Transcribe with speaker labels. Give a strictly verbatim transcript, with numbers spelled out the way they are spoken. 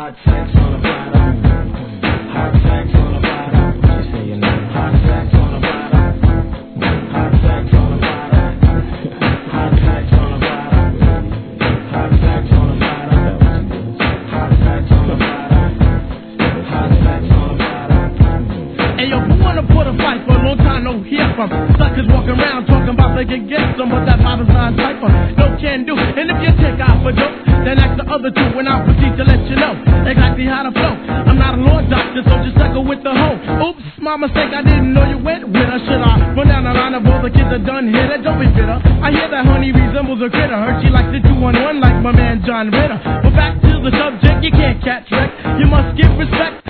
Speaker 1: Hot sex on a platter. Hot sex on a platter. What you say your name? Hot sex on a platter. Hot sex on a platter. Hot sex on a platter. Hot sex on a platter. Hot sex on a platter. Hot sex on a platter.
Speaker 2: Hey yo, who wanna put a fight for a long time no hear from? Suckers walking around talking about they can get some, but that bottle's not type of no can do. And if you take out for dope, then ask the other two when I proceed to let you know exactly how to flow. I'm not a law doctor, so just suckle with the hoe. Oops, my mistake, I didn't know you went with her. Should I run down the line of all the kids that done hit her? Don't be bitter. I hear that honey resembles a critter. Heard she likes to do one one like my man John Ritter. But back to the subject, you can't catch wreck. You must give respect.